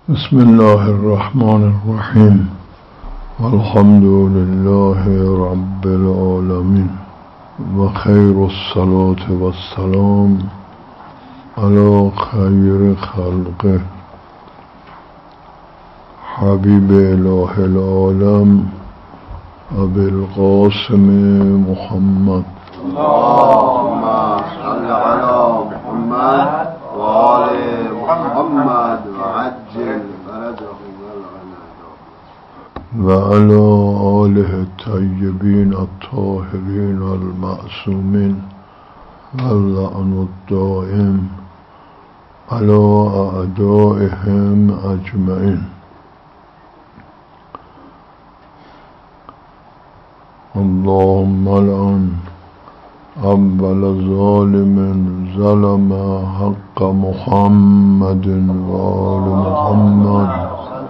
بسم الله الرحمن الرحیم والحمد لله رب العالمین و خیر الصلاة و السلام علی خیر خلقه حبیب اله العالم ابی القاسم محمد اللهم صل على محمد و آل محمد و عجل فرجه و علی آله الطیبین الطاهرین المعصومین واللعن الدائم علی اعدائهم اجمعین. اللهم لعن اول ظالم ظلم حق محمد و آل محمد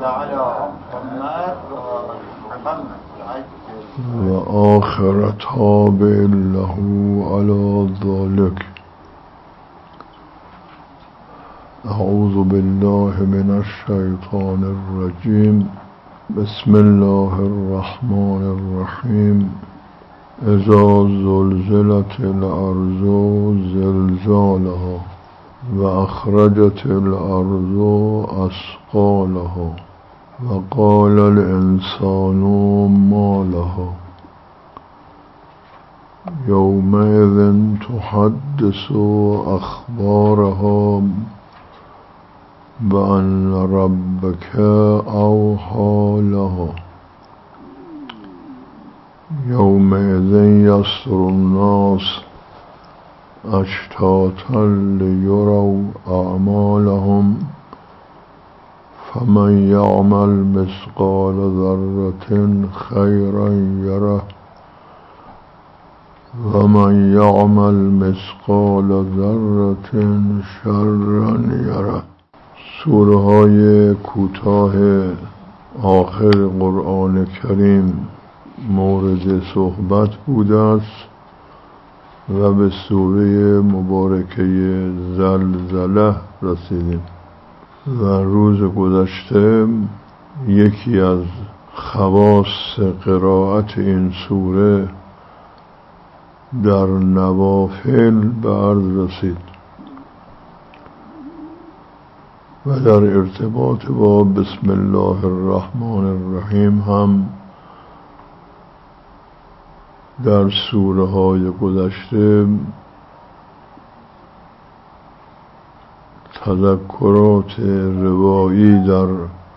و آخر تابع له على ذلك. اعوذ بالله من الشیطان الرجیم. بسم الله الرحمن الرحیم. اذا زلزلت الارض زلزالها و اخرجت الارض اثقالها و قال الانسان ما لها یومئذ تحدث اخبارها بأن ربك اوحى لها یومئذ یصدر الناس اشتاتا لیروا اعمالهم فمن یعمل مثقال ذرة خیرا یره و من یعمل مثقال ذرة شرا یره. سوره های کوتاه آخر قرآن کریم مورد صحبت بوده است و به سوره مبارکه زلزله رسیدیم و روز گذشته یکی از خواص قرائت این سوره در نوافل به عرض رسید و در ارتباط با بسم الله الرحمن الرحیم هم در سوره های گذشته تذکرات روایی در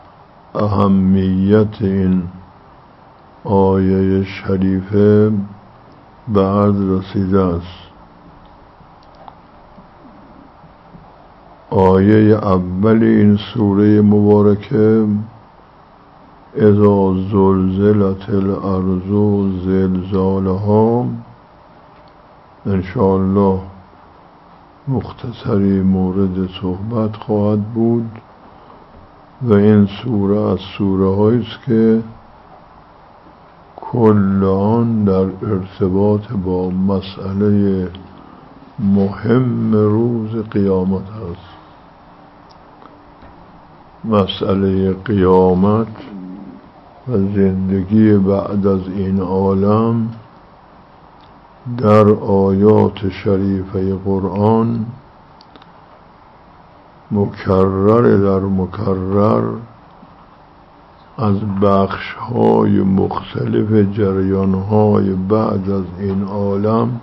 اهمیت این آیه شریفه به عرض رسیده است. آیه اول این سوره مبارکه اذا زلزلت الارض زلزالها انشاءالله مختصری مورد صحبت خواهد بود و این سوره از سوره هایی است که کل آن در ارتباط با مسئله مهم روز قیامت است. مسئله قیامت و زندگی بعد از این عالم در آیات شریفه قرآن مکرر در مکرر از بخش‌های مختلف جریان‌های بعد از این عالم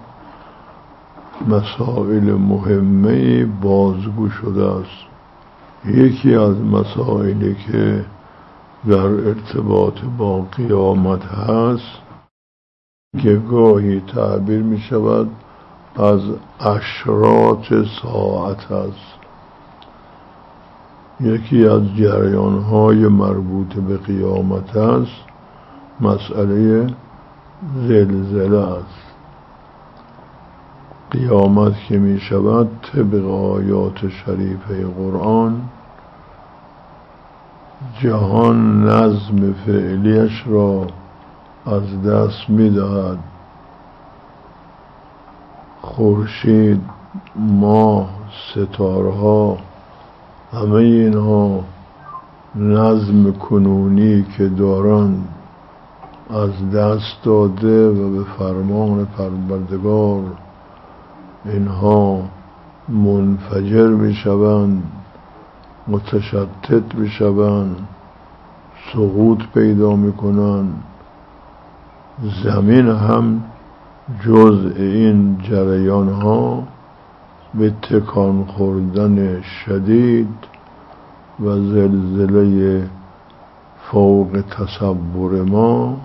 مسائل مهمه بازگو شده است. یکی از مسائلی که در ارتباط با قیامت هست که گاهی تعبیر می شود از اشراط ساعت است. یکی از جریان‌های مربوط به قیامت است مسئله زلزله است. قیامت که می شود طبق آیات شریفه قرآن جهان نظم فعلیش را از دست می دهد. خورشید، ماه، ستارها همه اینها نظم کنونی که دارند از دست داده و به فرمان پروردگار اینها منفجر می شوند، متشتت می شوند، سقوط پیدا می کنند. زمین هم جزء این جریان ها به تکان خوردن شدید و زلزله فوق تصور ما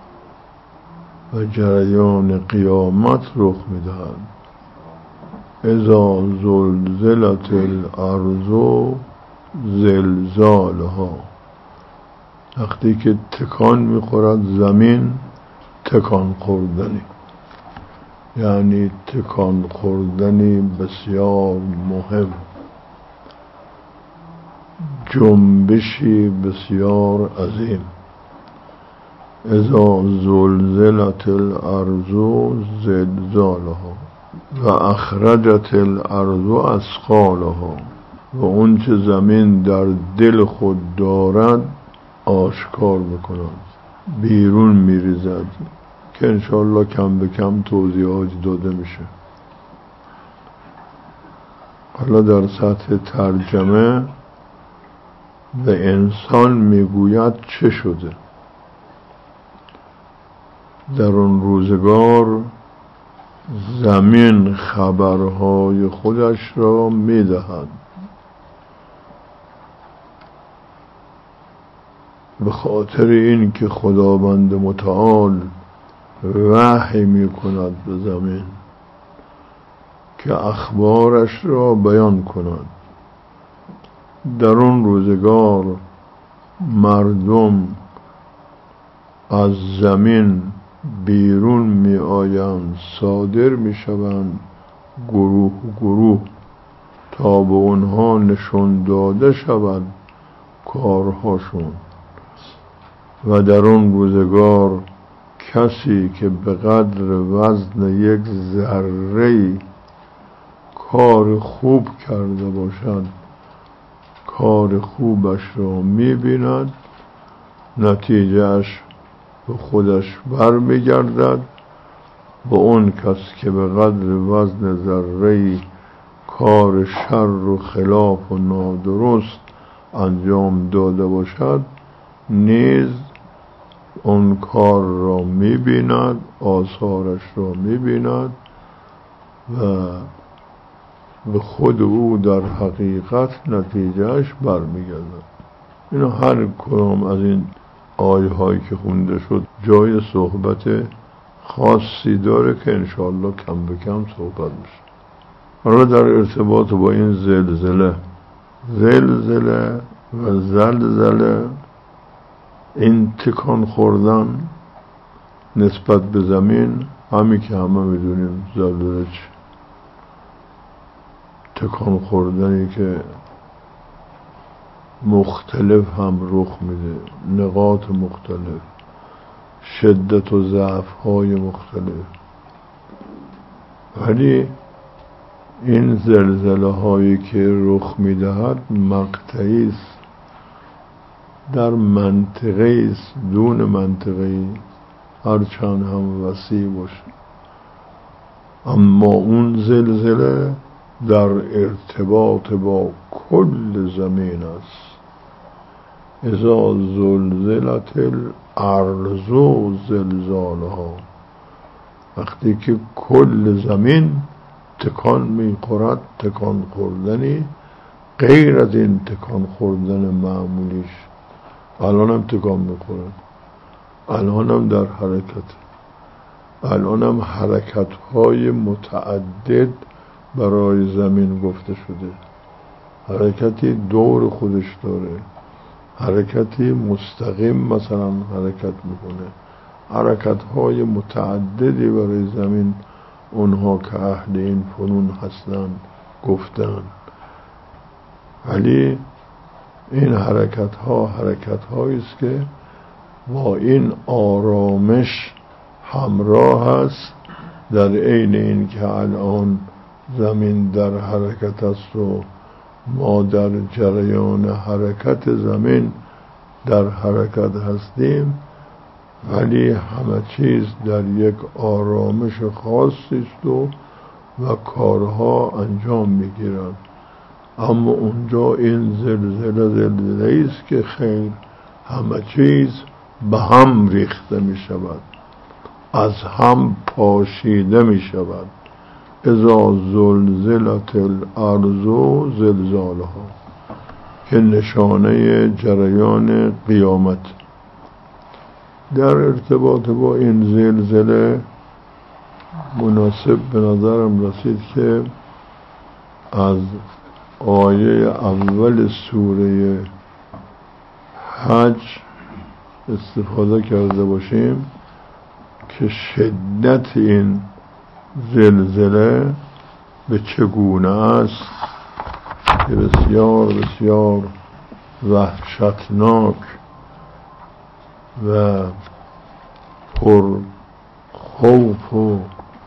و جریان قیامت رخ می‌دهد. اذا زلزلت الارض زلزالها، وقتی که تکان می‌خورد زمین، تکان خوردنی، یعنی تکان خوردنی بسیار مهم، جنبشی بسیار عظیم. اذا زلزلت الارض زلزالها و اخرجت الارض اثقالها، و اون چه زمین در دل خود دارد آشکار میکند، بیرون میریزد، که انشاءالله کم به کم توضیحاتی داده میشه. حالا در سطح ترجمه به انسان میگوید چه شده. در اون روزگار زمین خبرهای خودش را میدهد، به خاطر این که خداوند متعال وحی می کند به زمین که اخبارش را بیان کند. در اون روزگار مردم از زمین بیرون می آیند، صادر می شوند گروه گروه تا به اونها نشون داده شود کارهاشون. و در اون روزگار کسی که به قدر وزن یک ذره کار خوب کرده باشد، کار خوبش را می‌بیند، نتیجهش به خودش برمیگردد. و اون کس که به قدر وزن ذره کار شر و خلاف و نادرست انجام داده باشد، نیز اون کار را می‌بیند، آثارش را می‌بیند و به خود او در حقیقت نتیجهش برمیگردد. اینو هر کدام از این آیه هایی که خونده شد جای صحبت خاصی داره که انشاءالله کم به کم صحبت میشه. حالا در ارتباط با این زلزله و زلزله، این تکان خوردن نسبت به زمین، همین که همه میدونیم زلزله چه، تکان خوردنی که مختلف هم رخ میده، نقاط مختلف، شدت و ضعف های مختلف. ولی این زلزله هایی که رخ میدهد مقطعی است، در منطقه است دون منطقه، هرچند هم وسیع باشه. اما اون زلزله در ارتباط با کل زمین است. اذا زلزلت الارض زلزالها، وقتی که کل زمین تکان میخورد، تکان خوردنی غیر از این تکان خوردن معمولیش. الان هم تکان میخورد، الان هم در حرکت، الان هم حرکت های متعدد برای زمین گفته شده. حرکتی دور خودش داره، حرکتی مستقیم مثلا حرکت میکنه، حرکت های متعددی برای زمین اونها که اهل این فنون هستن گفتن. ولی این حرکت هایی است که با این آرامش همراه است، در عین این که الان زمین در حرکت است و ما در جریان حرکت زمین در حرکت هستیم، ولی همه چیز در یک آرامش خاصی است و کارها انجام میگیرند. اما اونجا این زلزله است که خیر همه چیز به هم ریخته می شود، از هم پاشیده می شود. اذا زلزلت الارض زلزالها، که نشانه جریان قیامت. در ارتباط با این زلزله مناسب به نظرم رسید که از آیه اول سوره حج استفاده کرده باشیم که شدت این زلزله به چگونه است که بسیار بسیار وحشتناک و پر خوف و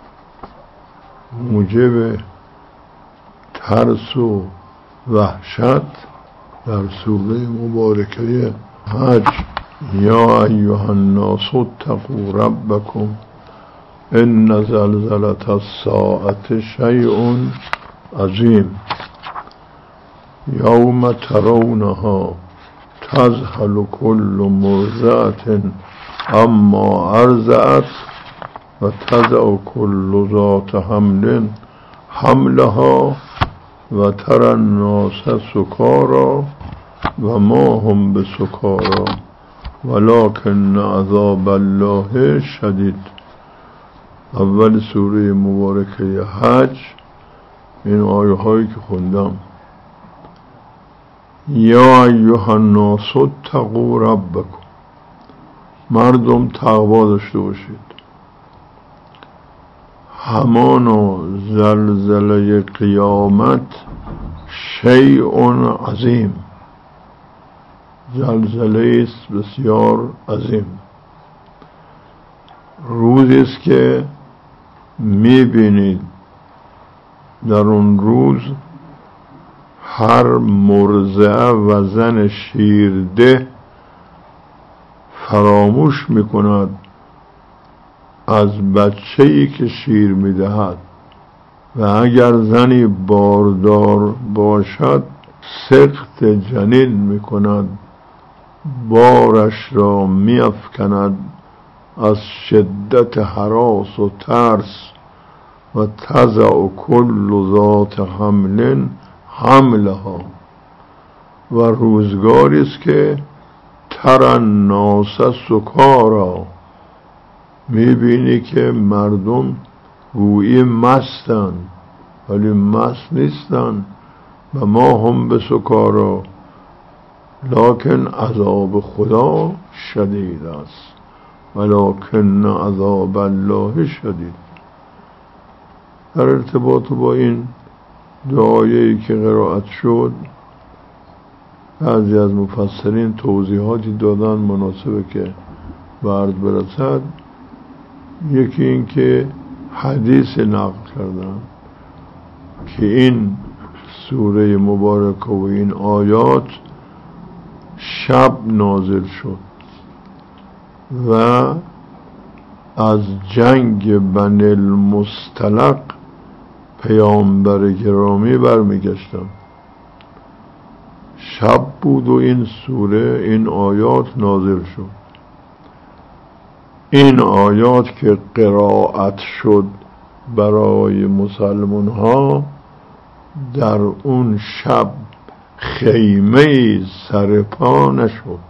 موجب ترس و وحشت در سوره مبارکه حج یا ایها الناس اتقوا ربکم ان زلزلة الساعة شیء عظیم یوم ترونها تذهل كل مرضعة عما ارضعت و تضع كل ذات حمل حملها و تری الناس سکارى و ما هم بسکارى ولکن عذاب الله شدید. اول سوره مبارکه حج این آیه هایی که خوندم. یا ایها الناس اتقوا ربکم، مردم تقوا داشته باشید. همانا زلزله قیامت شیء عظیم، زلزله است بسیار عظیم. روزی است که میبینید در اون روز هر مرضعه و زن شیرده فراموش میکند از بچه‌ای که شیر میدهد و اگر زنی باردار باشد سقط جنین میکند، بارش را میافکند از شدت هراس و ترس و تضع كل ذات حمل حملها. و روزگاری است که تری الناس سکارى، میبینی که مردم گویی مستن ولی مست نیستن. و ما هم بسکارى لکن عذاب خدا شدید است ولکن عذاب الله شدید. در ارتباط با این دعایی که قرائت شد بعضی از مفسرین توضیحاتی دادن مناسبه که به عرض برسد. یکی این که حدیث نقل کردن که این سوره مبارکه و این آیات شب نازل شد و از جنگ بنی المصطلق پیامبر گرامی برمیگشتم. شب بود و این سوره این آیات نازل شد. این آیات که قرائت شد برای مسلمان ها در اون شب خیمه سر پا نشد.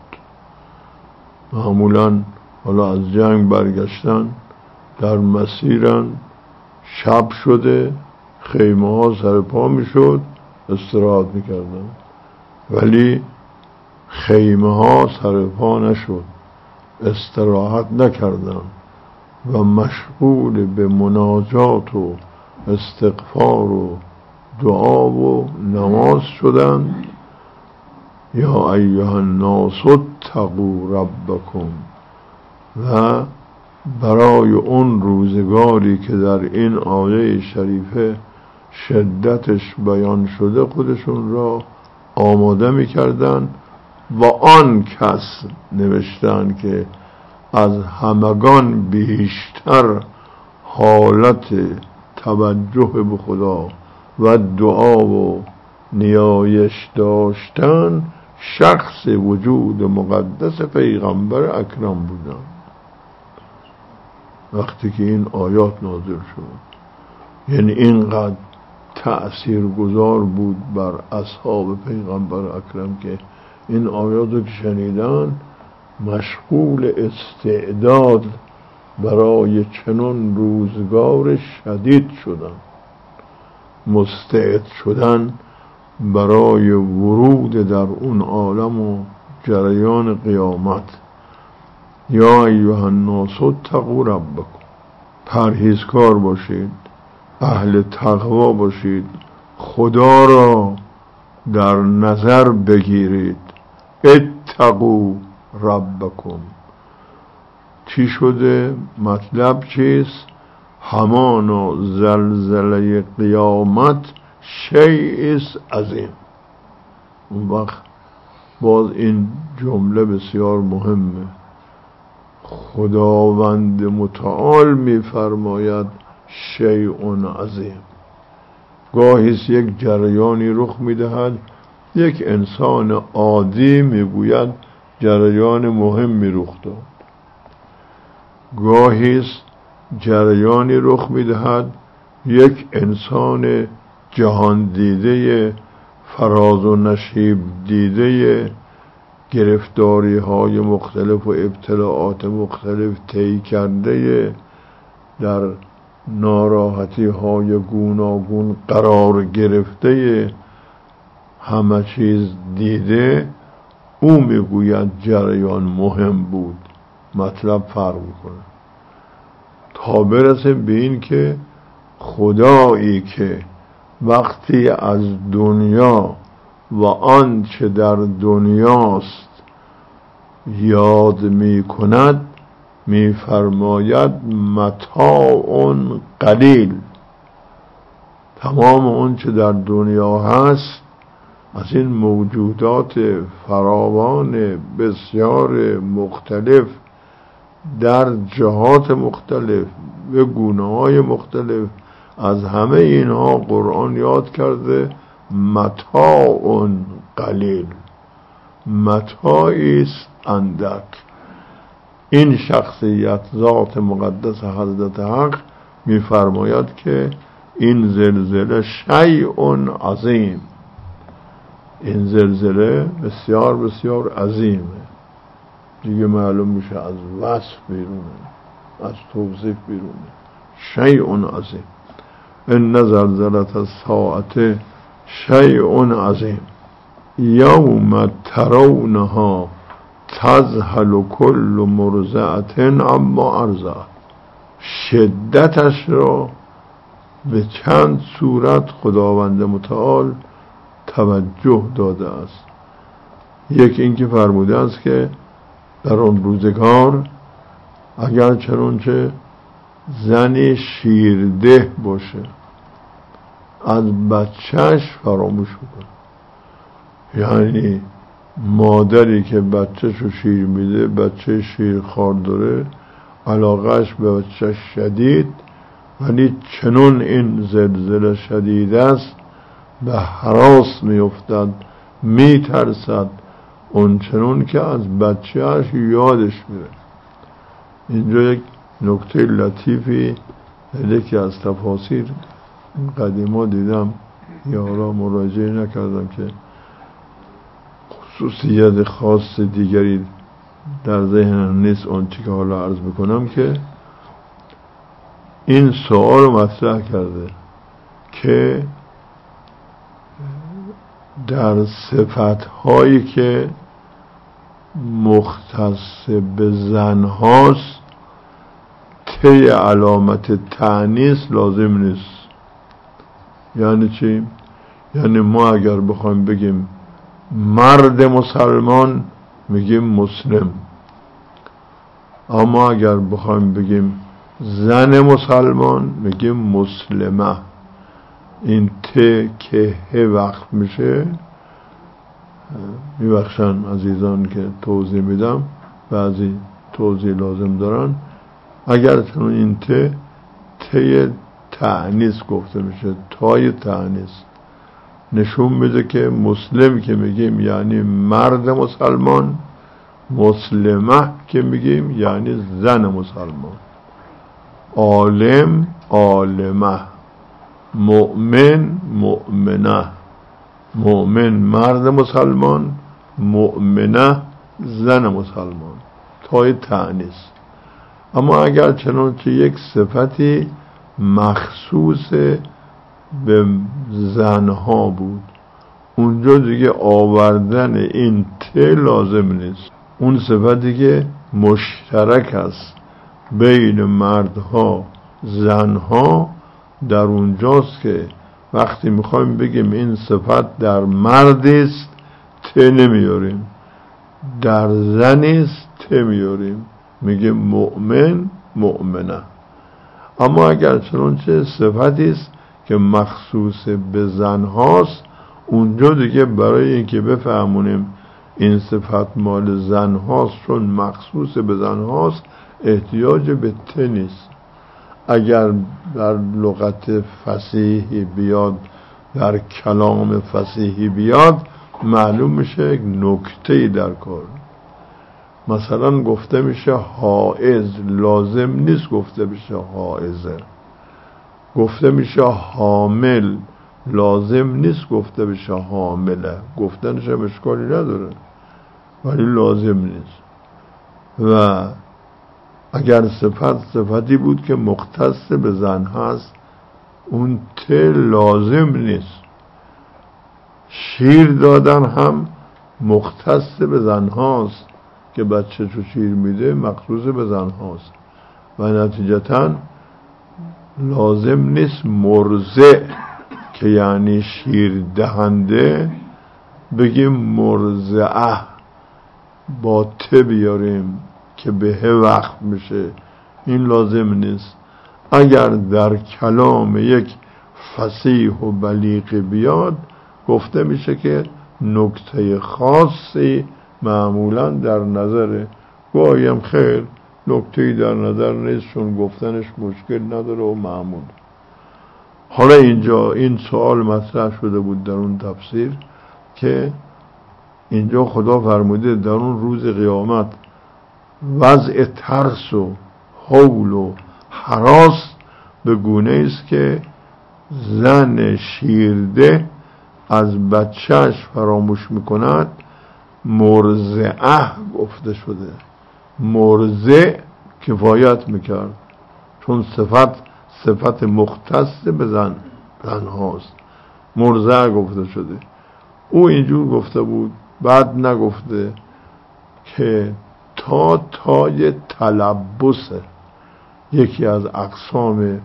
معمولا حالا از جنگ برگشتن در مسیرن، شب شده خیمه ها سر پا می شد استراحت می کردن، ولی خیمه ها سر پا نشد، استراحت نکردن و مشغول به مناجات و استغفار و دعا و نماز شدند. یا ایها الناس اتقوا ربکم. و برای اون روزگاری که در این آیه شریفه شدتش بیان شده خودشون را آماده می‌کردند و آن کس نوشتن که از همگان بیشتر حالت توجه به خدا و دعا و نیایش داشتن شخص وجود مقدس پیغمبر اکرم بودن. وقتی که این آیات نازل شد، یعنی اینقدر تأثیرگذار بود بر اصحاب پیغمبر اکرم که این آیات رو که شنیدن مشغول استعداد برای چنان روزگار شدید شدن، مستعد شدن برای ورود در اون عالم و جریان قیامت. یا ایها الناس اتقوا ربکم، پرهیزکار باشید، اهل تقوا باشید، خدا را در نظر بگیرید. اتقوا ربکم چی شده؟ مطلب چیست؟ همانا زلزله قیامت شیء عظیم. اون وقت باز این جمله بسیار مهمه. خداوند متعال می‌فرماید شیء عظیم. گاهیست یک جریانی رخ می‌دهد، یک انسان عادی میگوید جریان مهمی رخ داد. گاهیست جریانی رخ می‌دهد، یک انسان جهان دیده، فراز و نشیب دیده، گرفتاری های مختلف و ابتلاعات مختلف طی کرده، در ناراحتی های گوناگون قرار گرفته، همه چیز دیده، او میگوید جریان مهم بود. مطلب فرق میکنه تا برسیم به این که خدایی که وقتی از دنیا و آنچه در دنیاست یاد می کند می فرماید متاع قلیل. تمام آنچه در دنیا هست از این موجودات فراوان بسیار مختلف در جهات مختلف و گونه‌های مختلف، از همه اینها قرآن یاد کرده متاع قلیل، متاعی است اندک. این شخصیت ذات مقدس حضرت حق می‌فرماید که این زلزله شیء عظیم، این زلزله بسیار بسیار عظیمه. دیگه معلوم میشه از وصف بیرونه، از توصیف بیرونه. شیء عظیم، ان زلزلة الساعة شیء عظیم یوم ترونها تذهل كل مرضعة عما ارضعت. شدتش را به چند صورت خداوند متعال توجه داده است. یک اینکه فرموده است که در آن روزگار اگر چنانچه زنی شیرده باشه از بچهش فراموش میکنه، یعنی مادری که بچهشو شیر میده، بچه شیرخوار داره، علاقهش به بچه شدید، ولی چنون این زلزله شدید است به هراس میافتد، میترسد، اون چنون که از بچهش یادش میره. اینجا یک نکته لطیفی یکی از تفاسیر قدیما دیدم، یا حالا مراجعه نکردم که خصوصیت خاص دیگری در ذهنم نیست اون چی که حالا عرض بکنم، که این سوال مطرح کرده که در صفت‌هایی که مختص به زن هاست طی علامت تأنیث لازم نیست. یعنی چی؟ یعنی ما اگر بخوایم بگیم مرد مسلمان میگیم مسلم، اما اگر بخوایم بگیم زن مسلمان میگیم مسلمه. این ت که ه وقت میشه میبخشن عزیزان که توضیح میدم، بعضی توضیح لازم دارن. اگر چون این ته تأنیث گفته میشه، تای تأنیث نشون میده که مسلم که میگیم یعنی مرد مسلمان، مسلمه که میگیم یعنی زن مسلمان، عالم عالمه، مؤمن مؤمنه، مؤمن مرد مسلمان، مؤمنه زن مسلمان، تای تأنیث. اما اگر چنانچه یک صفتی مخصوص به زنها بود، اونجا دیگه آوردن این لازم نیست. اون صفتی که مشترک است بین مردها زنها، در اونجاست که وقتی میخوایم بگیم این صفت در مرد است نمیاریم، در زن است میاریم، میگه مؤمن مؤمنه. اما اگر چنانچه صفتی است که مخصوص به زن هاست، اونجا دیگه برای اینکه بفهمونیم این صفت مال زن هاست چون مخصوص به زن هاست، احتیاج به نیست. اگر در لغت فصیحی بیاد، در کلام فصیحی بیاد، معلوم میشه یک نکته در کار. مثلا گفته میشه حائض، لازم نیست گفته میشه حائضه. گفته میشه حامل، لازم نیست گفته بشه حامله. گفتنش هم اشکالی نداره ولی لازم نیست. و اگر صفتی بود که مختص به زن هست، اون لازم نیست. شیر دادن هم مختص به زن هاست که بچه چو شیر میده مخصوص به زن هاست و نتیجتاً لازم نیست مرضع که یعنی شیر دهنده بگیم مرضعه، با بیاریم که به وقت میشه. این لازم نیست. اگر در کلام یک فصیح و بلیغ بیاد، گفته میشه که نکته خاصی معمولا در نظره، گاهیم خیر نکته‌ای در نظر نیست چون گفتنش مشکل نداره و معمول. حالا اینجا این سوال مطرح شده بود در اون تفسیر که اینجا خدا فرموده در اون روز قیامت وضع ترس و هول و هراس به گونه است که زن شیرده از بچهش فراموش میکند. مرضعه گفته شده، مرضع کفایت میکرد چون صفت مختص به زن هاست. مرضعه گفته شده. او اینجور گفته بود، بعد نگفته که تای تلبسه، یکی از اقسام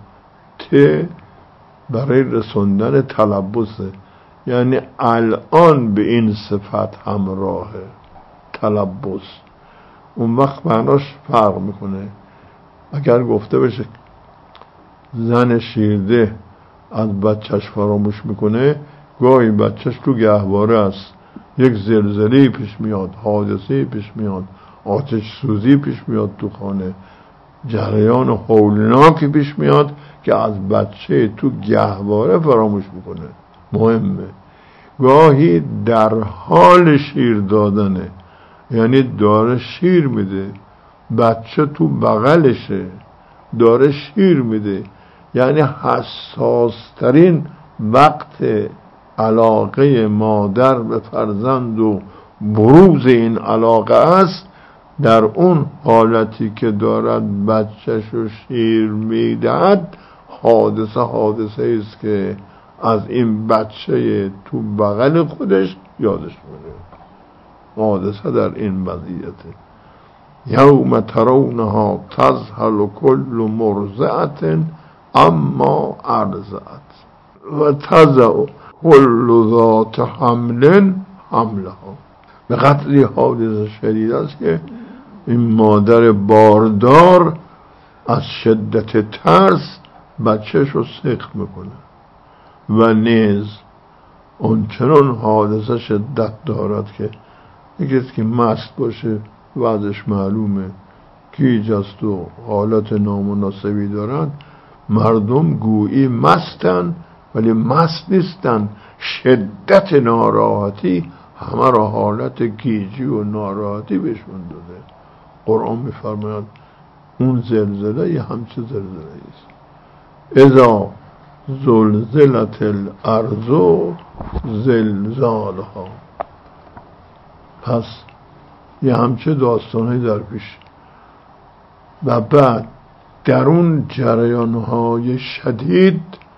برای رسوندن تلبسه، یعنی الان به این صفت همراهه تلبس. اون وقت معناش فرق میکنه. اگر گفته بشه زن شیرده از بچهش فراموش میکنه، گاهی بچهش تو گهواره است، یک زلزله پیش میاد، حادثه پیش میاد، آتش سوزی پیش میاد تو خانه، جریان هولناکی پیش میاد که از بچه تو گهواره فراموش میکنه. مهمه. گاهی در حال شیر دادنه، یعنی داره شیر میده، بچه تو بغلشه داره شیر میده، یعنی حساسترین وقت علاقه مادر به فرزند و بروز این علاقه است در اون حالتی که دارد بچه‌ش رو شیر میدهد. حادثه است که از این بچه تو بغل خودش یادش میره. حادثه در این وضعیته. یوم ترونها تذهل کل مرضعة اما ارضعت و تضع کل ذات حمل حملها. به قدری حادثه شدید است که این مادر باردار از شدت ترس بچهش رو سقط میکنه و نیز اون چنان حادثه شدت دارد که یکی که مست باشه وضعش معلومه، گیج است و حالت نامناسبی دارن، مردم گویی مستن ولی مست نیستن. شدت ناراحتی همه را حالت گیجی و ناراحتی بهشون داده. قرآن می‌فرماید اون زلزله همچه زلزله است. اذا زلزلت الارض زلزالها. پس یه همچه داستانی در پیش. و بعد در اون جریان‌های شدید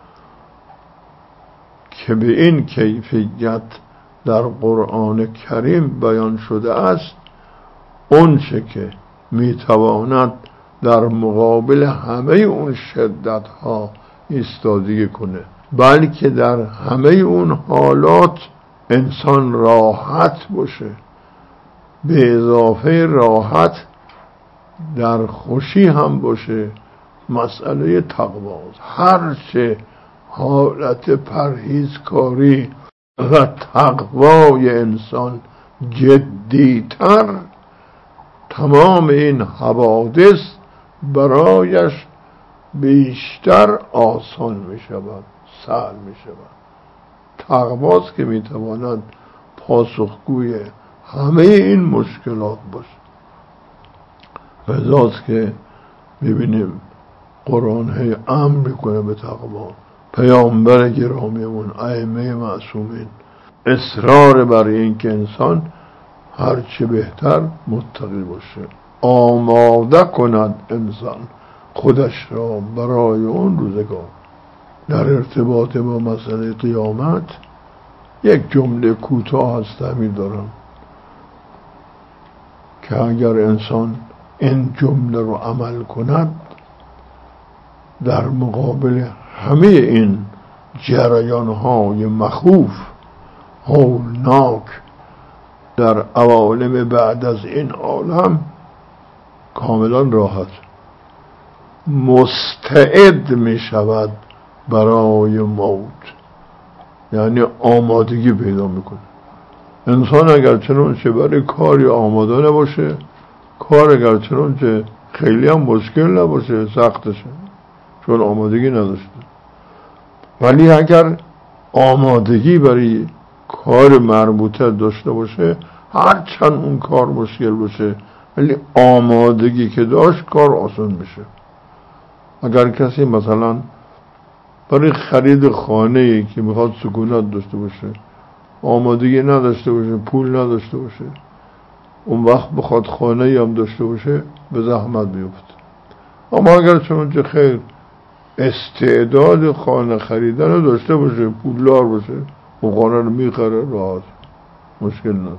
که به این کیفیت در قرآن کریم بیان شده است، اون چه که میتواند در مقابل همه اون شدت‌ها ایستادگی کنه، بلکه در همه اون حالات انسان راحت باشه، به اضافه راحت در خوشی هم باشه. مسئله تقواست. هرچه حالت پرهیزکاری و تقوای انسان جدیتر، تمام این حوادث برایش بیشتر آسان می شود، سهل می شود. تقواست که می تواند پاسخگوی همه این مشکلات باشه. وذاست که ببینیم قرآن هی امر میکنه به تقوا. پیامبر گرامیمون، ائمه معصومین اصرار بر این که انسان هرچه بهتر متقی باشه، آماده کند انسان خودش را برای اون روزگار. در ارتباط با مسئله قیامت یک جمله کوتاه از تعمیر دارم که اگر انسان این جمله رو عمل کند، در مقابل همه این جریان‌های مخوف هولناک در عوالم بعد از این عالم کاملا راحت مستعد می شود برای موت. یعنی آمادگی پیدا میکنه. انسان اگر چنانچه برای کاری آماده نباشه، کار اگر چنانچه خیلی هم مشکل نباشه، سختشه، چون آمادگی نداشته. ولی اگر آمادگی برای کار مربوطه داشته باشه، هرچند اون کار مشکل باشه ولی آمادگی که داشت کار آسان میشه. اگر کسی مثلا برای خرید خانه‌ای که میخواد سکونت داشته باشه آمادگی نداشته باشه، پول نداشته باشه، اون وقت بخواد خانه‌ای هم داشته باشه به زحمت میفته. اما اگر چنانچه خیر استعداد خانه خریدن رو داشته باشه، پولدار باشه، اون خانه رو میخره راحت، مشکل نداره.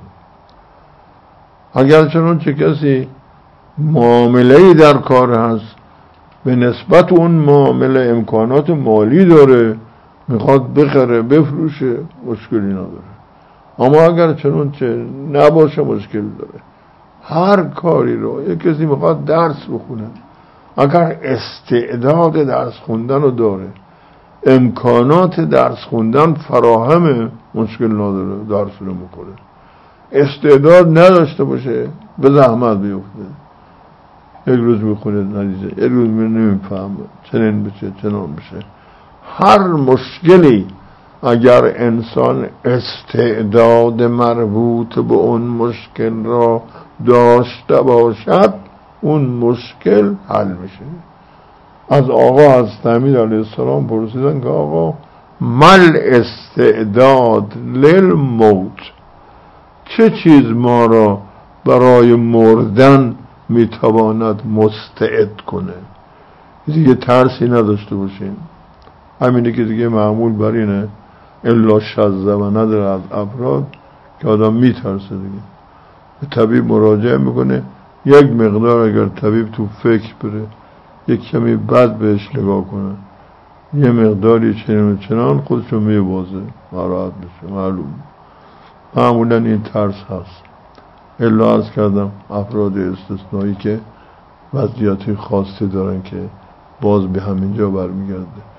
اگر چنانچه کسی معامله‌ای در کار هست، به نسبت اون معامله امکانات مالی داره، میخواد بخره بفروشه، مشکلی نداره. اما اگر چنانچه نباشه مشکل داره. هر کاری رو یک کسی میخواد درس بخونه، اگر استعداد درس خوندن رو داره، امکانات درس خوندن فراهمه، مشکل نداره، درس رو میکنه. استعداد نداشته باشه به زحمت بیفته، یک روز میخونه نتیجه، یک روز نمیفهمه، چنین بشه چنان بشه. هر مشکلی اگر انسان استعداد مربوط به اون مشکل را داشته باشد، اون مشکل حل میشه. از آقا حضرت امیر علیه السلام پرسیدن که آقا مل استعداد للموت، چه چیز ما را برای مردن میتواند مستعد کنه؟ دیگه ترسی نداشته باشین. همینه که دیگه معمول بر اینه، الا شذ و نداره از افراد که آدم میترسه دیگه به طبیب مراجعه میکنه. یک مقدار اگر طبیب تو فکر بره، یک کمی بد بهش نگاه کنه، یه مقداری چنان چنان خودشو میبازه، ناراحت بشه. معمولا این ترس هست. الا عرض کردم افراد استثنایی که وضعیتی خاصی دارن که باز به همینجا برمیگرده.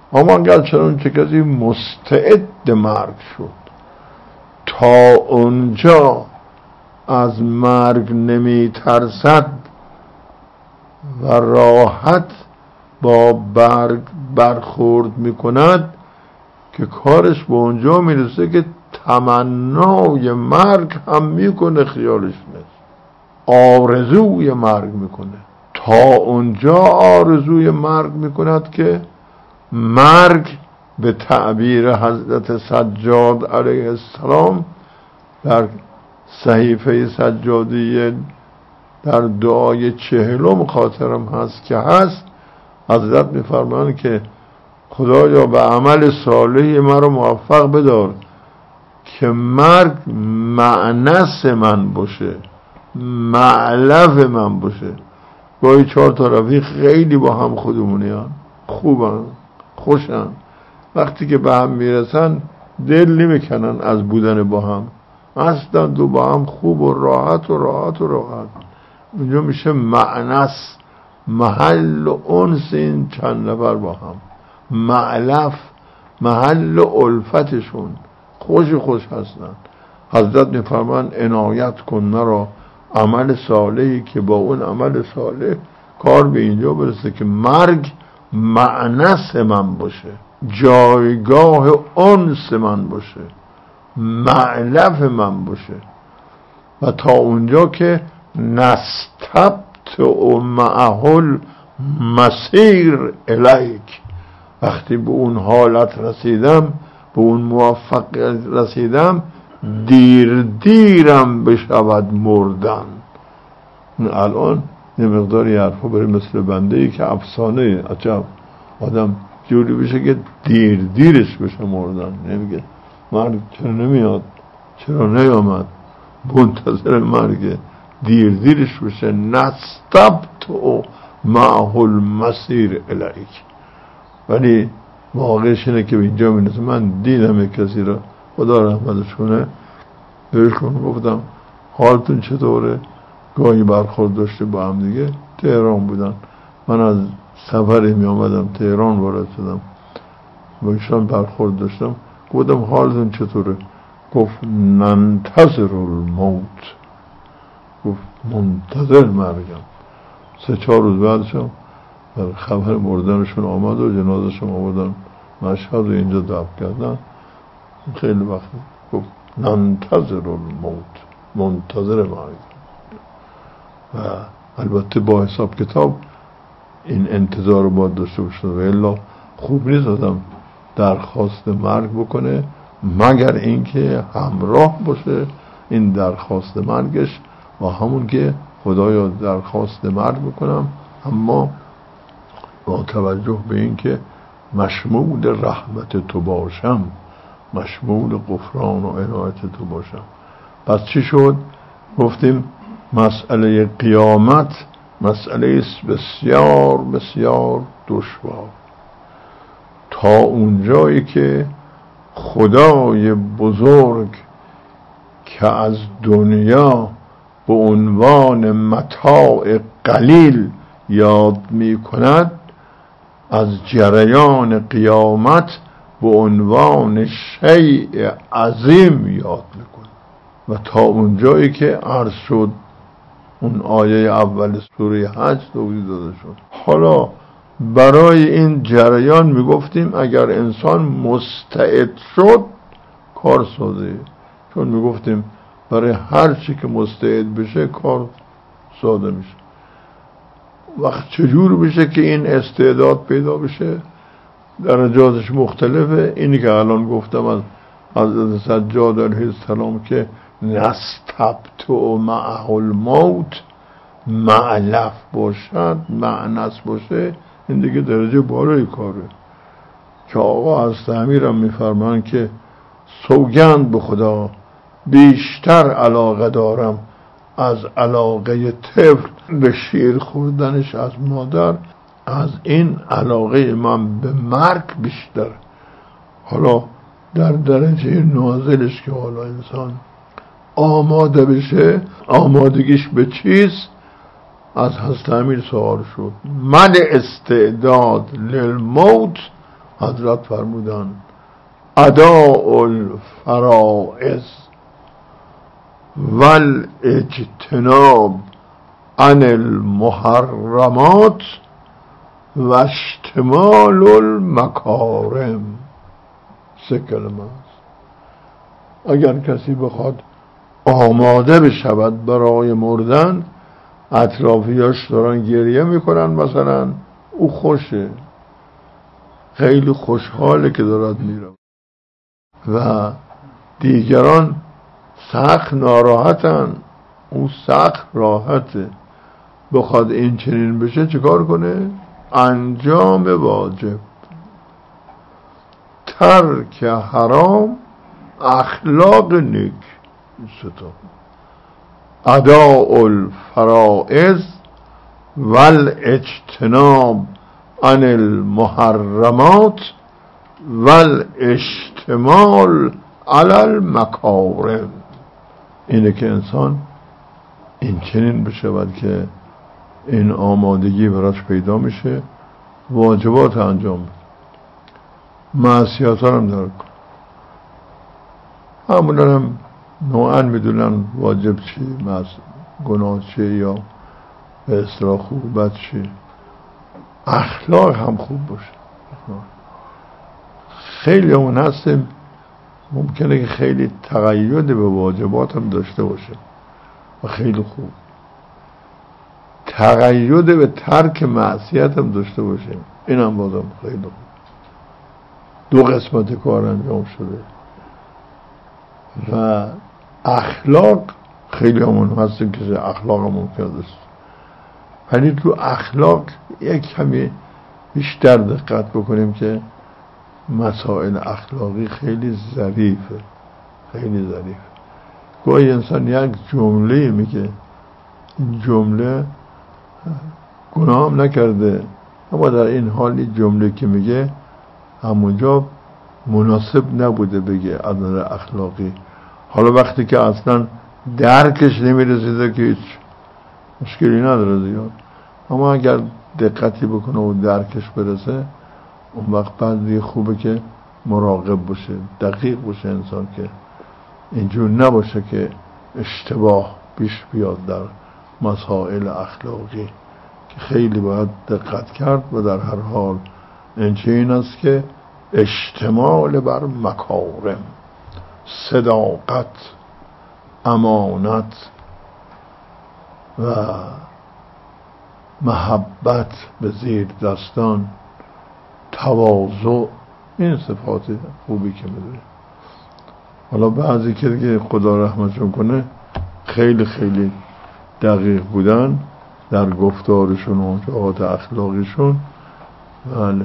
اما اگر چنان چه کسی مستعد مرگ شد تا اونجا از مرگ نمی ترسد و راحت با برگ برخورد می کند که کارش به اونجا می رسه که تمنای مرگ هم می کنه، خیالش نیست، آرزوی مرگ می کنه. تا اونجا آرزوی مرگ می کند که مرگ به تعبیر حضرت سجاد علیه السلام در صحیفه سجادیه در دعای 40 خاطرم هست که هست، حضرت می‌فرمایند که خدایا به عمل صالحی مرا موفق بدار که مرگ مأنس من باشه، معلف من باشه. گاهی 4 تا رفیق خیلی با هم خودمونیان، خوبن، خوشن، وقتی که به هم میرسن دل نمیکنن از بودن با هم، هستن دو با هم خوب و راحت و راحت و راحت. اونجا میشه مأنس، محل انس این چند نفر با هم، معلف، محل الفتشون، خوش هستن. حضرت میفرمان عنایت کن مرا عمل صالحی که با اون عمل صالح کار به اینجا برسه که مرگ مأنس من باشه، جایگاه انس من باشه، معلف من باشه. و تا اونجا که نستبت و معهل مسیر الیک، وقتی به اون حالت رسیدم، به اون موفقیت رسیدم، دیرم بشود مردن. الان یه مقداری حرفا برای مثل بنده ای که افسانه عجب آدم جوری بشه که دیرش بشه مردن. نمیگه مرگ چرا نمیاد، چرا نیامد، منتظر مرگ، دیرش بشه. نستبت و معهل مسیر الیک. ولی واقعش اینه که به اینجا میرسه. من دیدم یک کسی را، خدا رحمتش کنه، بهش گفتم حالتون چطوره؟ گاهی برخورد داشته با هم دیگه. تهران بودن، من از سفری می آمدم تهران وارد شدم، با ایشان برخورد داشتم. گفتم حالتون چطوره؟ گفت ننتظر الموت، گفت منتظر مرگم. 3-4 روز بعدشم خبر مردنشون آمد و جنازشون آمدن مشهد و اینجا دفن کردن. خیلی وقت گفت ننتظر الموت، منتظر مرگ. و البته با حساب کتاب این انتظار رو باید داشته باشه، و الا خوب نیست آدم درخواست مرگ بکنه مگر اینکه همراه باشه این درخواست مرگش و همون که خدایا درخواست مرگ بکنم، اما با توجه به اینکه مشمول رحمت تو باشم، مشمول غفران و عنایت تو باشم. پس چی شد؟ گفتیم مسئله قیامت مسئله بسیار بسیار دشوار، تا اونجایی که خدای بزرگ که از دنیا به عنوان متاع قلیل یاد می کند، از جریان قیامت به عنوان شیء عظیم یاد می کند. و تا اونجایی که عرض شد اون آیه اول سوره حج توضیح داده شد. حالا برای این جریان میگفتیم اگر انسان مستعد شد کار ساده، چون میگفتیم برای هر چی که مستعد بشه کار ساده میشه. وقت چجور بشه که این استعداد پیدا بشه؟ درجاتش مختلفه. اینی که الان گفتم از حضرت سجاد علیه السلام که نستبت و معه الموت، معلف باشد، معنس باشه، این دیگه درجه بالای کاره. که آقا از تعمیرم میفرمان که سوگند به خدا بیشتر علاقه دارم از علاقه طفل به شیر خوردنش از مادر، از این علاقه من به مرگ بیشتر. حالا در درجه نازلش که حالا انسان آماده بشه، آمادگیش به چیز؟ از حضرت امیر سوال شد من استعداد للموت حضرت فرمودن اداء الفرائض والاجتناب عن المحرمات و اشتمال المکارم. 3 کلمه است. اگر کسی بخواد آماده بشود برای مردن، اطرافیاش دارن گریه میکنن مثلا، او خوشه، خیلی خوشحاله که دارد میره و دیگران سخت ناراحتن، او سخت راحته. بخواد این چنین بشه چیکار کنه؟ انجام واجب، ترک حرام، اخلاق نیک. اداء الفرائض والاجتناب عن المحرمات والاشتمال علی المکارم. اینه که انسان این چنین بشود که این آمادگی براش پیدا میشه، واجبات انجام بده، معصیت ها هم درک کن. همونان هم نوعا میدونن واجب چی، گناه چی، یا به اصطلاح خوب بد چی. اخلاق هم خوب باشه. خیلی اون هستیم ممکنه که خیلی تقید به واجبات هم داشته باشه و خیلی خوب، تقید به ترک معصیت هم داشته باشه، این هم بازم خیلی خوب. 2 قسمت کار انجام شده. و اخلاق خیلی همون هستیم که اخلاق هم ممکن است، ولی تو اخلاق یک کمی بیشتر دقت بکنیم که مسائل اخلاقی خیلی ظریفه، خیلی ظریفه. گاهی انسان یک جمله میگه، این جمله گناه هم نکرده، اما در این حال این جمله که میگه همونجا مناسب نبوده بگه از نظر اخلاقی. حالا وقتی که اصلا درکش نمیرسیده که هیچ مشکلی نداره زیاد، اما اگر دقتی بکنه و درکش برسه، اون وقت بعد دیگه خوبه که مراقب باشه، دقیق باشه انسان، که اینجور نباشه که اشتباه پیش بیاد در مسائل اخلاقی، که خیلی باید دقت کرد. و در هر حال این است که اشتمال بر مکارم، صداقت، امانت و محبت به زیر دستان، تواضع، این صفات خوبی که میدونه. حالا بعضی که دیگه خدا رحمتشون کنه خیلی خیلی دقیق بودن در گفتارشون و جهات اخلاقیشون. بله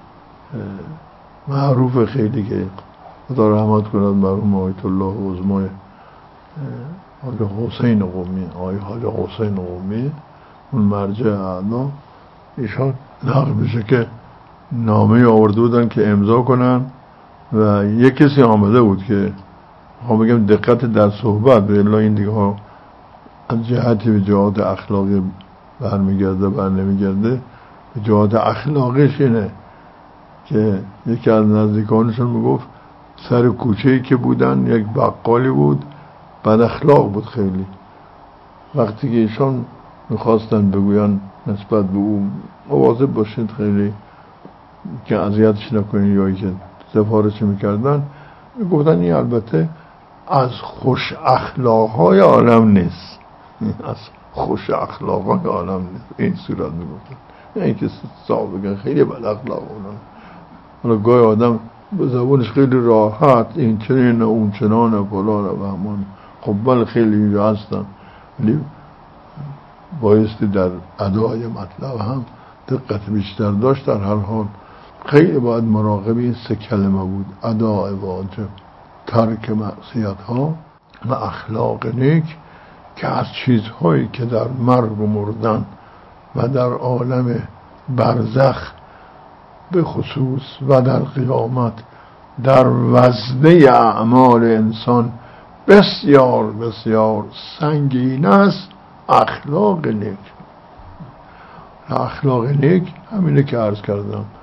معروف خیلی که خدا رحمت کند مرحوم آیت الله عظمای حاج حسین قمی، حاج حسین قمی، اون مرجع اعلا، ایشان نقل میشه که نامه آورده بودن که امضا کنن و یک کسی آمده بود که بگم دقت در صحبت، به الا این دیگه ها از جهتی به جهات اخلاقی برمیگرده بر نمیگرده. به جهات اخلاقیش اینه که یکی از نزدیکانشون میگفت سر کوچه‌ای که بودن یک بقالی بود، بد اخلاق بود خیلی. وقتی که ایشان میخواستن بگوین نسبت به او مواظب باشید خیلی که اذیتش نکنید، یا که سفارش میکردن، میگفتن این البته از خوش اخلاقهای عالم نیست، از خوش اخلاقهای عالم نیست، این صورت میگفتن. نه اینکه صاحب بگن خیلی بد اخلاق اونن. حالا گاهی آدم به زبانش خیلی راحت این چنین اون چنان فلان و همان، خب بله خیلی اینجا هستن، ولی بایستی در ادای مطلب هم دقت بیشتر داشت. در هر حال خیلی باید مراقب این 3 کلمه بود: ادای واجب، ترک معصیت ها و اخلاق نیک، که از چیزهایی که در مرگ و مردن و در عالم برزخ به خصوص و در قیامت در وزنه اعمال انسان بسیار بسیار سنگین است. اخلاق نیک. اخلاق نیک همینه که عرض کردم،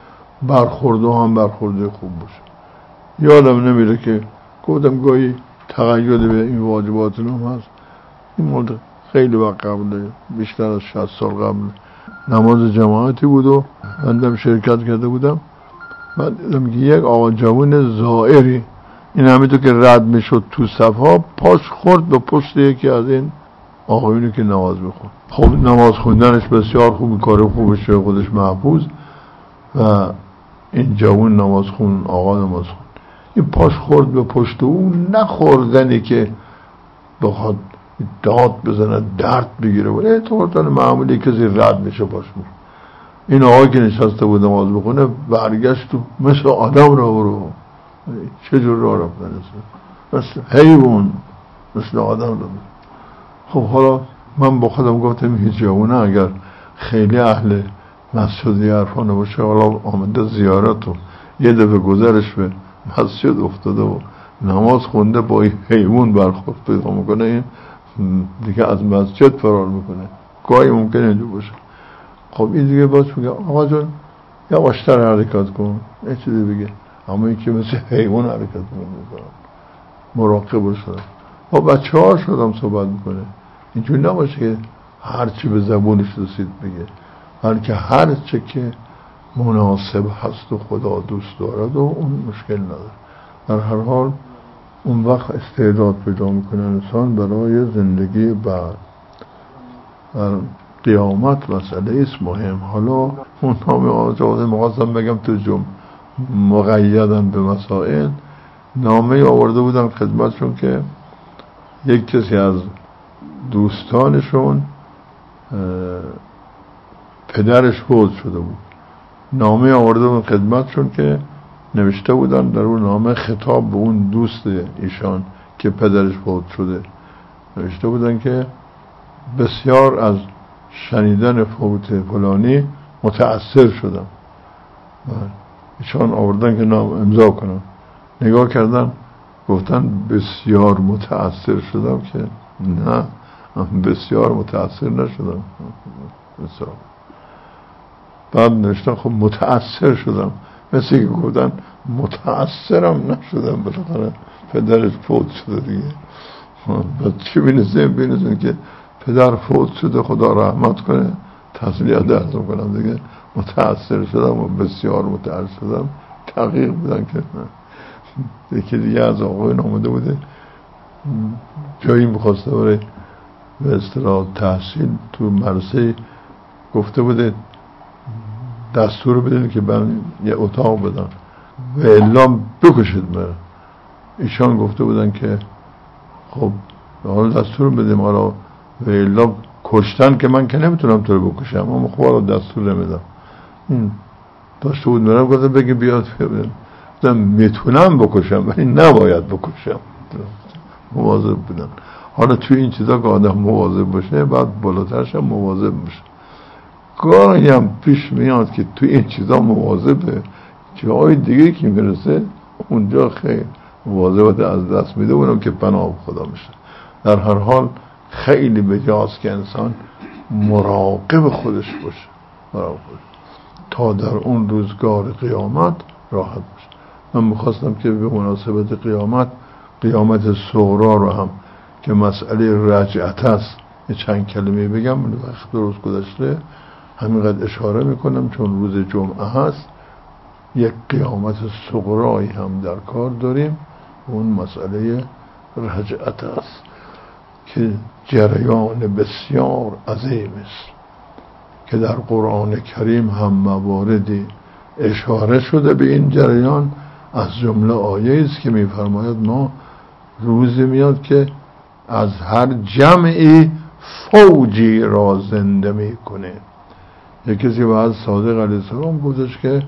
برخورده هم برخورده خوب باشه. یادم نمیره که گفتم گاهی تقید به این واجبات هم هست. این مورد خیلی وقت قبله، بیشتر از 60 سال قبل، نماز جماعتی بود و من شرکت کرده بودم. بعد دیدم که یک آقا جوان زائری این همینطور که رد میشد تو صفها پاش خورد به پشت یکی از این آقایونی که نماز میخوند. خب نماز خوندنش بسیار خوب، کار خوبشه، خودش محفوظ، و این جوان نماز خون، آقا نماز خون، این پاش خورد به پشت اون، نخوردنی که بخواد داد بزنه درد بگیره ولی اعتبارتن معمولی کسی رد میشه پاش میشه. این آقای که نشسته بود نماز بخونه برگشت تو مثل آدم را برو، چجور را رفتن مثل حیوان، مثل آدم را. خب حالا من با خودم گفتم هیچ جوانه اگر خیلی اهل مسجدی حرفا نباشه، حالا آمده زیارت و یه دفعه گذرش به مسجد افتاده و نماز خونده با این حیوان برخورد پیدا میکنه، این دیگه از مسجد فرار میکنه. گاهی ممکنه اینجا باشه. خب این دیگه باز میگه آقا جان یواشتر حرکت کن، یه چیزی بگه، اما این که مثل حیوان حرکت میکنه، مراقب باشه. با بچه ها شدم صحبت میکنه، اینجوری نباشه که هرچی به زبونش رسید بگه، بلکه هرچی که مناسب هست و خدا دوست دارد و اون مشکل نداره. در هر حال اون وقت استعداد پیدا میکنه انسان برای زندگی بعد. قیامت مسئله است مهم. حالا اون نام آزاد مقاسم بگم تو مقیدن به مسائل، نامه آورده بودن خدمتشون که یک کسی از دوستانشون پدرش فوت شده بود. نامه آورده بودن خدمتشون که نوشته بودن در اون نامه خطاب به اون دوست ایشان که پدرش فوت شده، نوشته بودن که بسیار از شنیدن فوت فلانی متأثر شدم. ایشان آوردن که نام امضا کنم، نگاه کردن گفتن بسیار متأثر شدم، که نه بسیار متأثر نشدم. بسیار. بعد نوشتن خب متأثر شدم، مثل که گفتن متأثرم نشدم، بالاخره پدرش فوت شده دیگه. بعد چی بینیزیم که پدر فوت شده، خدا رحمت کنه، تسلیت درزم کنم دیگه. متأثر شدم و بسیار متأثر شدم تحقیق بودن که یکی دیگه از آقایون آمده بوده جایی میخواسته برای به اصطلاح تحصیل تو مرسه، گفته بوده دستور بدین که من یه اتاق بدن و اعلام بکشید بره. ایشان گفته بودن که خب حالا دستور بدیم، حالا و اعلام کشتن که من که نمیتونم تو رو بکشم، اما خب حالا دستور نمیدم. این داشته بود میرم گفتم بگی بیاد گفتم میتونم بکشم ولی نباید بکشم، مواظب بودن. حالا توی این چیزا که آدم مواظب باشه بعد بالاترش هم مواظب باشه. گاهی هم پیش میاد که توی این چیزا مواظبه، جای دیگه که میرسه اونجا خیلی مواظبت از دست میده، اونم که پناه خدا میشه. در هر حال خیلی بجاست که انسان مراقب خودش باشه، تا در اون روزگار قیامت راحت باشه. من میخواستم که به مناسبت قیامت صغرا رو هم که مسئله رجعت است یه چند کلمه بگم، وقت درست گذشته همینقدر اشاره میکنم چون روز جمعه هست. یک قیامت صغرایی هم در کار داریم، اون مسئله رجعت است که جریان بسیار عظیم است که در قرآن کریم هم مواردی اشاره شده به این جریان. از جمله آیه است که می‌فرماید ما روزی میاد که از هر جمعی فوجی را زنده میکنه. یک کسی بعد صادق علیه السلام گفتش که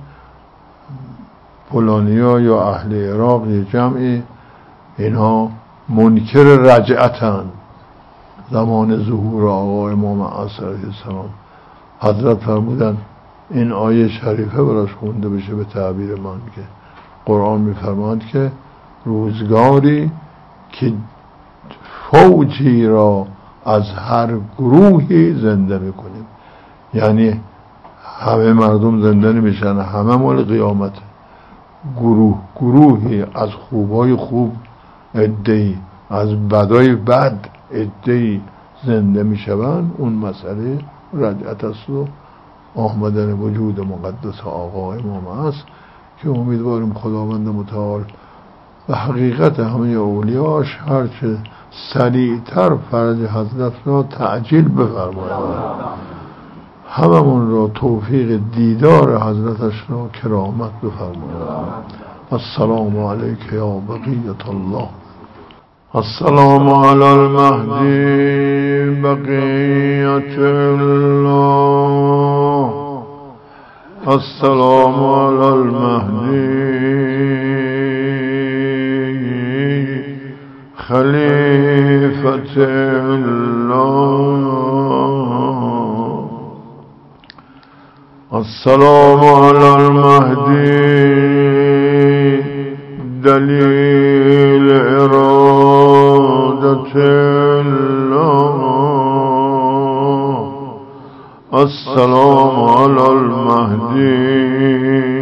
فلانیا یا اهل عراق یه جمعی اینها منکر رجعتن. زمان ظهور آقا امام عصر علیه السلام حضرت فرمودن این آیه شریفه براش خونده بشه، به تعبیر من که قرآن میفرماند که روزگاری که فوجی را از هر گروهی زنده میکنیم، یعنی همه مردم زنده نمیشن، همه مال قیامت. گروهی از خوبای خوب عده‌ای، از بدای بد عده‌ای زنده میشوند. اون مسئله رجعت است و آمدن وجود مقدس آقا امام است که امیدواریم خداوند متعال و حقیقت همه اولیاش هرچه سریعتر فرج حضرت را تعجیل بفرماید، هممون را توفیق دیدار حضرتش را کرامت بفرماید. السلام علیک یا بقیت الله. السلام علی المهدی بقیت الله. السلام علی المهدی خلیفة الله. السلام علی المهدی دلیل ارادة الله. السلام علی المهدی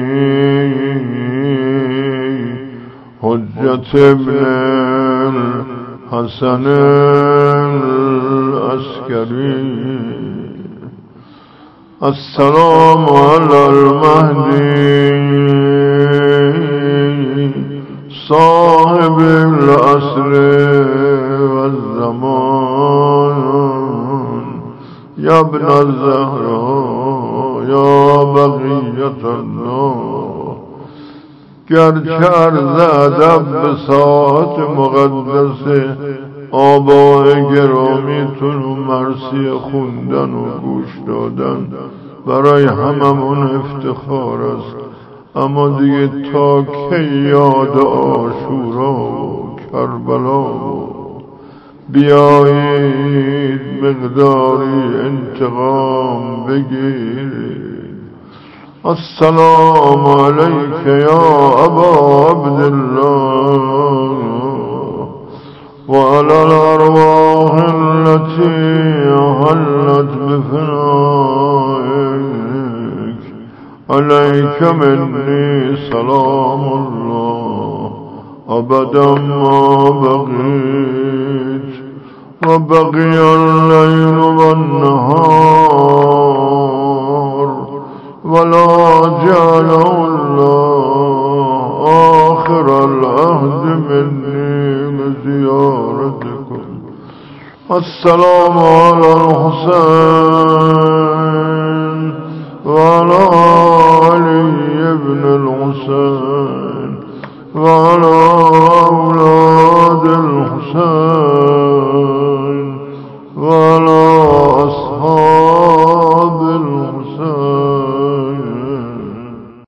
حجة ابن الحسن العسكري. السلام على المهدي صاحب العصر والزمان. يا ابن الزهراء يا بقية الله. گرچه عرض ادب به ساعت مقدس آبای گرامیتون و مرسی خوندن و گوش دادن برای هممون افتخار است، اما دیگه تا که یاد عاشورا و کربلا بیایید مقداری انتقام بگیرید. السلام عليك يا أبا عبد الله وعلى الأرواح التي حلت بفنائك. عليك مني سلام الله أبدا ما بقيت وبقي الليل والنهار ولا جعل الله آخر العهد مني لزيارتكم. السلام على الحسين